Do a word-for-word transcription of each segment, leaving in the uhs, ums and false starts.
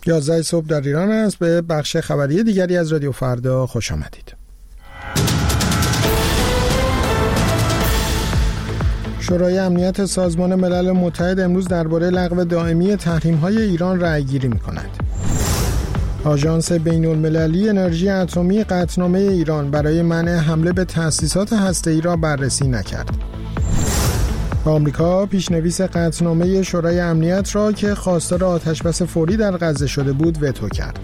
یازده صبح در ایران است. به بخش خبری دیگری از رادیو فردا خوش آمدید. شورای امنیت سازمان ملل متحد امروز درباره لغو دائمی تحریم‌های ایران رأی‌گیری می‌کند. آژانس بین‌المللی انرژی اتمی قطعنامه ایران برای منع حمله به تأسیسات هسته‌ای را بررسی نکرد. آمریکا پیشنویس قطعنامه شورای امنیت را که خواستار آتش‌بس فوری در غزه شده بود وتو کرد.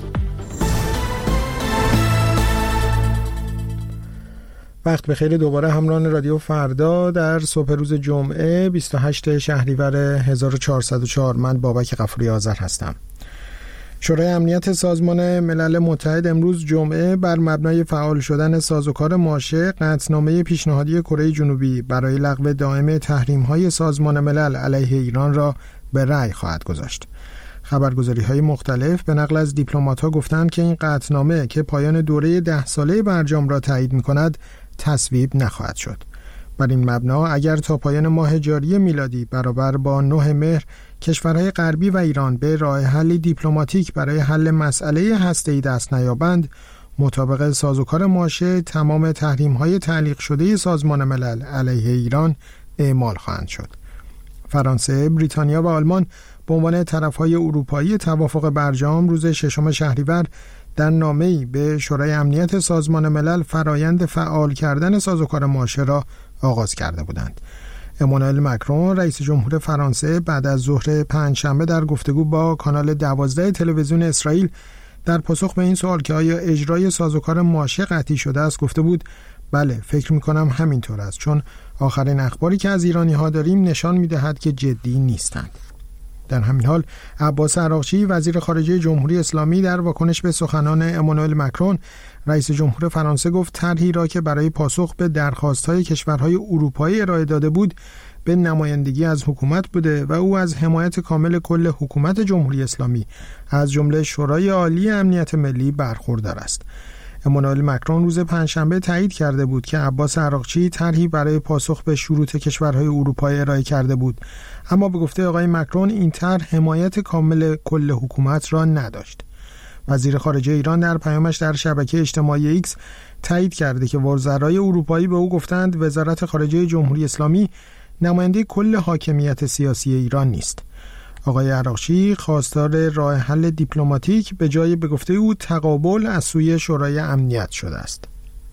وقت بخیر دوباره همراهان رادیو فردا در صبح روز جمعه بیست و هشتم شهریور هزار و چهارصد و چهار. من بابک غفوری آذر هستم. شورای امنیت سازمان ملل متحد امروز جمعه بر مبنای فعال شدن سازوکار ماشه قطعنامه پیشنهادی کره جنوبی برای لغو دائم تحریم‌های سازمان ملل علیه ایران را به رأی خواهد گذاشت. خبرگزاری‌های مختلف به نقل از دیپلمات‌ها گفتند که این قطعنامه که پایان دوره ده ساله برجام را تایید می‌کند تصویب نخواهد شد. بر این مبنا اگر تا پایان ماه جاری میلادی برابر با نه مهر کشورهای غربی و ایران به راه حل دیپلماتیک برای حل مسئله هسته‌ای دست نیابند، مطابق سازوکار ماشه تمام تحریم‌های تعلیق شده سازمان ملل علیه ایران اعمال خواهند شد. فرانسه، بریتانیا و آلمان به عنوان طرف‌های اروپایی توافق برجام روز ششم شهریور در نامه‌ای به شورای امنیت سازمان ملل فرایند فعال کردن سازوکار ماشه را آغاز کرده بودند. امانوئل مکرون رئیس جمهور فرانسه بعد از ظهر پنجشنبه در گفتگو با کانال دوازده تلویزیون اسرائیل در پاسخ به این سوال که آیا اجرای سازوکار ماشه قطعی شده است گفته بود بله، فکر می‌کنم همینطور است، چون آخرین اخباری که از ایرانی‌ها داریم نشان می‌دهد که جدی نیستند. در همین حال عباس عراقچی وزیر خارجه جمهوری اسلامی در واکنش به سخنان امانوئل مکرون رئیس جمهور فرانسه گفت طرحی را که برای پاسخ به درخواست‌های کشورهای اروپایی ارائه داده بود به نمایندگی از حکومت بوده و او از حمایت کامل کل حکومت جمهوری اسلامی از جمله شورای عالی امنیت ملی برخوردار است. امانوئل مکرون روز پنجشنبه تایید کرده بود که عباس عراقچی طرحی برای پاسخ به شروط کشورهای اروپایی ارائه کرده بود، اما به گفته آقای مکرون این طرح حمایت کامل کل حکومت را نداشت. وزیر خارجه ایران در پیامش در شبکه اجتماعی ایکس تایید کرده که وزرای اروپایی به او گفتند وزارت خارجه جمهوری اسلامی نماینده کل حاکمیت سیاسی ایران نیست. آقای عراقچی خواستار راه حل دیپلماتیک به جای به گفته او تقابل از سوی شورای امنیت شده است.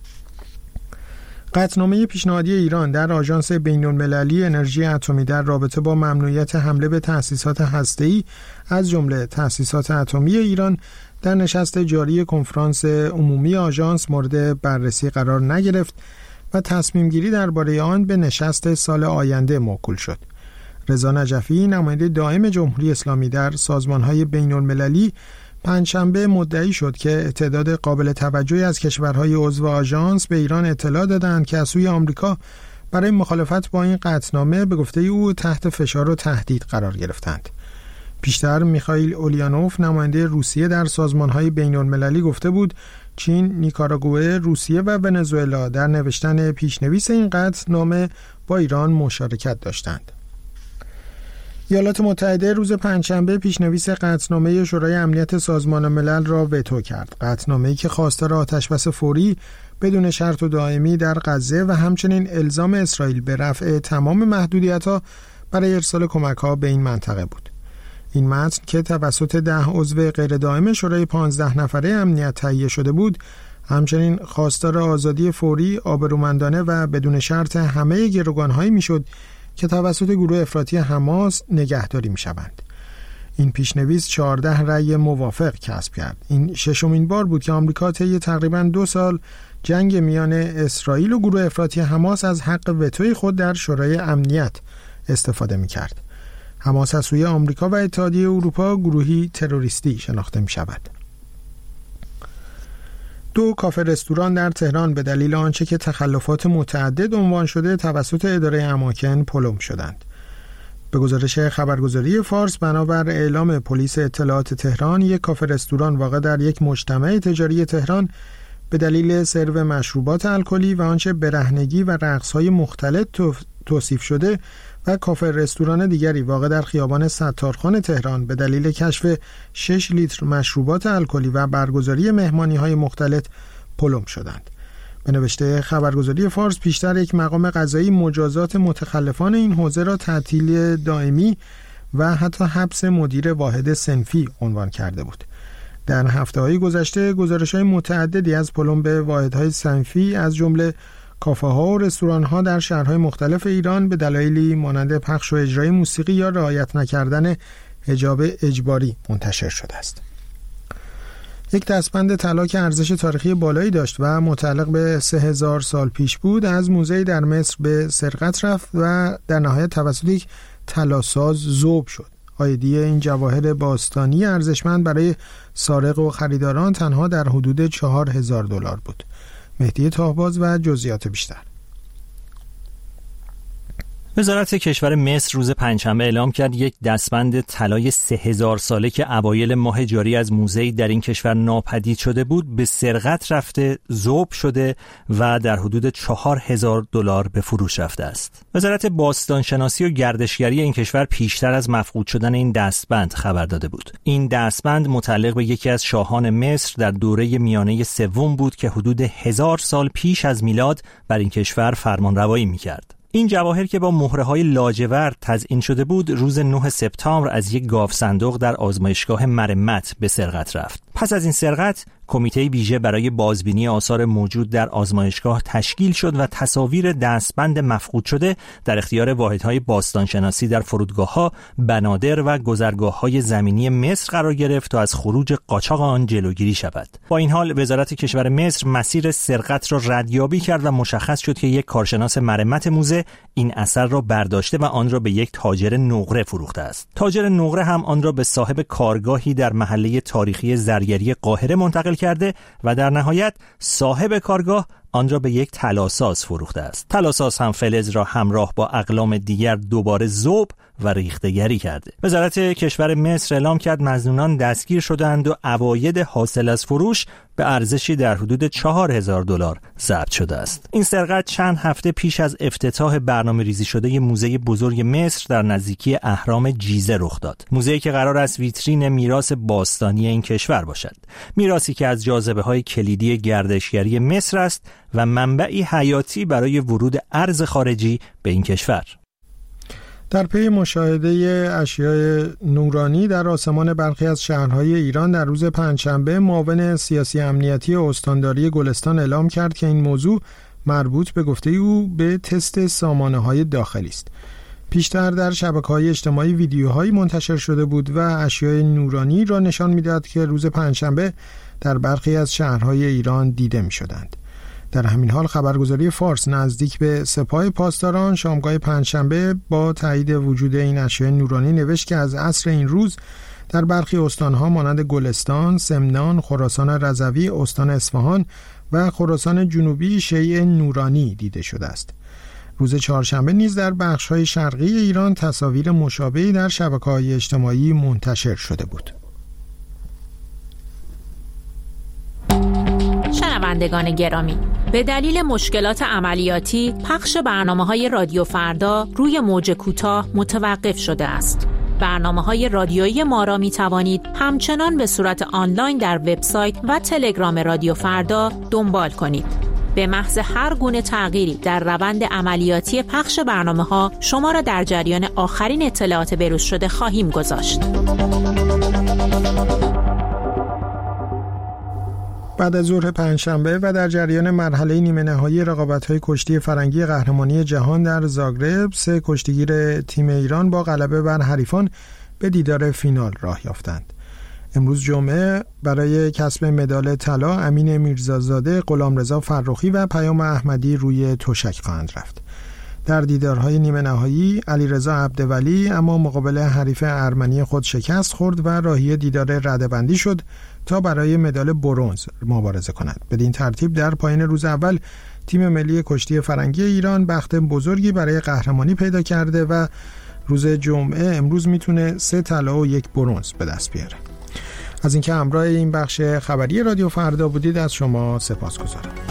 قطعنامه پیشنهادی ایران در آژانس بین‌المللی انرژی اتمی در رابطه با ممنوعیت حمله به تأسیسات هسته‌ای از جمله تأسیسات اتمی ایران در نشست جاری کنفرانس عمومی آژانس مورد بررسی قرار نگرفت و تصمیم گیری درباره آن به نشست سال آینده موکول شد. رضا نجفی نماینده دائم جمهوری اسلامی در سازمان‌های بین‌المللی پنجشنبه مدعی شد که تعداد قابل توجهی از کشورهای عضو آژانس به ایران اطلاع دادند که از سوی آمریکا برای مخالفت با این قطعنامه به گفته او تحت فشار و تهدید قرار گرفتند. پیشتر میخائیل اولیانوف نماینده روسیه در سازمان‌های بین‌المللی گفته بود چین، نیکاراگوئه، روسیه و ونزوئلا در نوشتن پیشنویس این قطعنامه با ایران مشارکت داشتند. ایالات متحده روز پنجشنبه پیشنویس قطعنامه شورای امنیت سازمان ملل را وتو کرد. قطعنامه‌ای که خواستار آتش‌بس فوری بدون شرط و دائمی در غزه و همچنین الزام اسرائیل به رفع تمام محدودیت‌ها برای ارسال کمک‌ها به این منطقه بود. این متن که توسط ده عضو غیر دائم شورای پانزده نفره امنیت تهیه شده بود، همچنین خواستار آزادی فوری، آبرومندانه و بدون شرط همه گروگان‌هایی میشد که توسط گروه افراطی حماس نگهداری می‌شوند. این پیشنویس چهارده رأی موافق کسب کرد. این ششمین بار بود که آمریکا طی تقریباً دو سال جنگ میان اسرائیل و گروه افراطی حماس از حق وتوی خود در شورای امنیت استفاده می‌کرد. حماس از سوی آمریکا و اتحادیه اروپا گروهی تروریستی شناخته می‌شود. دو کافه رستوران در تهران به دلیل آنچه که تخلفات متعدد عنوان شده توسط اداره اماکن پلم شدند. به گزارش خبرگزاری فارس بنابر اعلام پلیس اطلاعات تهران، یک کافه رستوران واقع در یک مجتمع تجاری تهران به دلیل سرو مشروبات الکلی و آنچه برهنگی و رقص‌های مختلط توصیف شده و کافه رستوران دیگری واقع در خیابان ستارخان تهران به دلیل کشف شش لیتر مشروبات الکلی و برگزاری مهمانی‌های مختلط پلم شدند. به نوشته خبرگزاری فارس، پیشتر یک مقام قضایی مجازات متخلفان این حوزه را تعطیل دائمی و حتی حبس مدیر واحد صنفی عنوان کرده بود. در هفته‌های گذشته گزارش‌های متعددی از پلم به واحدهای صنفی از جمله کافه‌ها و رستوران‌ها در شهرهای مختلف ایران به دلایلی مانند پخش و اجرای موسیقی یا رعایت نکردن حجاب اجباری منتشر شده است. یک دستبند طلا که ارزش تاریخی بالایی داشت و متعلق به سه هزار سال پیش بود از موزه‌ای در مصر به سرقت رفت و در نهایت توسط یک طلاساز ذوب شد. آیدی این جواهر باستانی ارزشمند برای سارق و خریداران تنها در حدود چهار هزار دلار بود. مهدی تاهباز و جزئیات بیشتر. وزارت کشور مصر روز پنجشنبه اعلام کرد یک دستبند طلای سه هزار ساله که اوایل ماه جاری از موزه‌ای در این کشور ناپدید شده بود به سرقت رفته، ذوب شده و در حدود چهار هزار دلار به فروش رفته است. وزارت باستانشناسی و گردشگری این کشور پیشتر از مفقود شدن این دستبند خبر داده بود. این دستبند متعلق به یکی از شاهان مصر در دوره میانه سوم بود که حدود هزار سال پیش از میلاد بر این کشور فرمانروایی می‌کرد. این جواهر که با مهره‌های لاجورد تزیین شده بود روز نه سپتامبر از یک گاو صندوق در آزمایشگاه مرمت به سرقت رفت. پس از این سرقت کمیته ویژه برای بازبینی آثار موجود در آزمایشگاه تشکیل شد و تصاویر دستبند مفقود شده در اختیار واحدهای باستانشناسی در فرودگاه‌ها، بنادر و گذرگاه‌های زمینی مصر قرار گرفت تا از خروج قاچاق آن جلوگیری شود. با این حال وزارت کشور مصر مسیر سرقت را ردیابی کرد و مشخص شد که یک کارشناس مرمت موزه این اثر را برداشته و آن را به یک تاجر نقره فروخته است. تاجر نقره هم آن را به صاحب کارگاهی در محله تاریخی زرگری قاهره منتقل کرده و در نهایت صاحب کارگاه آن را به یک طلاساز فروخته است. طلاساز هم فلز را همراه با اقلام دیگر دوباره ذوب و ریخته‌گری کرده. وزارت کشور مصر اعلام کرد مظنونان دستگیر شدند و عواید حاصل از فروش به ارزشی در حدود چهار هزار دلار ضبط شده است. این سرقت چند هفته پیش از افتتاح برنامه‌ریزی شده موزه بزرگ مصر در نزدیکی اهرام جیزه رخ داد. موزه‌ای که قرار است ویترین میراث باستانی این کشور باشد. میراثی که از جاذبه‌های کلیدی گردشگری مصر است و منبعی حیاتی برای ورود ارز خارجی به این کشور. در پی مشاهده اشیاء نورانی در آسمان برخی از شهرهای ایران در روز پنجشنبه، معاون سیاسی امنیتی استانداری گلستان اعلام کرد که این موضوع مربوط به گفته او به تست سامانه‌های داخلی است. پیشتر در شبکه‌های اجتماعی ویدیوهایی منتشر شده بود و اشیاء نورانی را نشان می‌داد که روز پنجشنبه در برخی از شهرهای ایران دیده می‌شدند. در همین حال خبرگزاری فارس نزدیک به سپاه پاسداران شامگاه پنجشنبه با تایید وجود این اشیاء نورانی نوشت که از عصر این روز در برخی استانها مانند گلستان، سمنان، خراسان رضوی، استان اصفهان و خراسان جنوبی شیء نورانی دیده شده است. روز چهارشنبه نیز در بخش‌های شرقی ایران تصاویر مشابهی در شبکه‌های اجتماعی منتشر شده بود. شنوندگان گرامی، به دلیل مشکلات عملیاتی پخش برنامه‌های رادیو فردا روی موج کوتاه متوقف شده است. برنامه‌های رادیویی ما را می‌توانید همچنان به صورت آنلاین در وبسایت و تلگرام رادیو فردا دنبال کنید. به محض هر گونه تغییری در روند عملیاتی پخش برنامه‌ها شما را در جریان آخرین اطلاعات بروز شده خواهیم گذاشت. بعد از ظهر پنجشنبه و در جریان مرحله نیمه نهایی رقابت‌های کشتی فرنگی قهرمانی جهان در زاگرب، سه کشتیگیر تیم ایران با غلبه بر حریفان به دیدار فینال راه یافتند. امروز جمعه برای کسب مدال طلا امین میرزازاده، غلامرضا فرخی و پیام احمدی روی تشک خواهند رفت. در دیدارهای نیمه نهایی علیرضا عبدولی اما مقابل حریف ارمنی خود شکست خورد و راهی دیدار رده‌بندی شد تا برای مدال برنز مبارزه کند. بدین ترتیب در پایان روز اول تیم ملی کشتی فرنگی ایران بخت بزرگی برای قهرمانی پیدا کرده و روز جمعه امروز میتونه سه طلا و یک برنز به دست بیاره. از اینکه همراه این بخش خبری رادیو فردا بودید از شما سپاسگزارم.